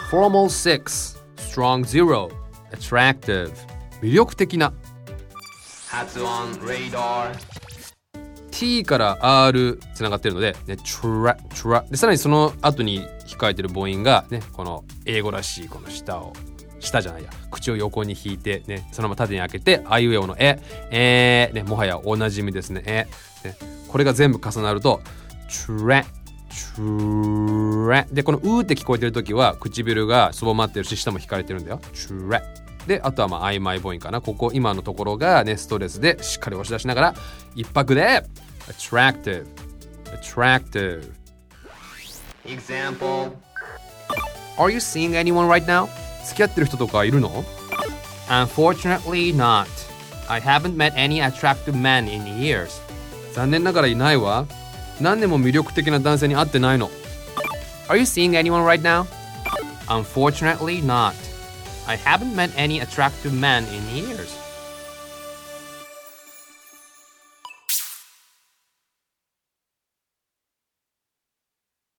Formal 6 Strong 0 Attractive 魅力的な。 発音 radar T から R つながってるので、ね、でさらにその後に控えてる母音が、ね、この英語らしいこの下じゃないや、口を横に引いて、ね、そのまま縦に開けてあいうえおのね、もはやおなじみですね。ね、これが全部重なるとで、このうーって聞こえてる時は唇がすぼまってるし下も引かれてるんだよ。で、あとは曖昧母音かな。ここ今のところがねストレスでしっかり押し出しながら一拍でattractive Example Are you seeing anyone right now? 付き合ってる人とかいるの？ Unfortunately not. I haven't met any attractive men in years. 残念ながらいないわ。何年も魅力的な男性に会ってないの。Are you seeing anyone right now? Unfortunately not. I haven't met any attractive men in years.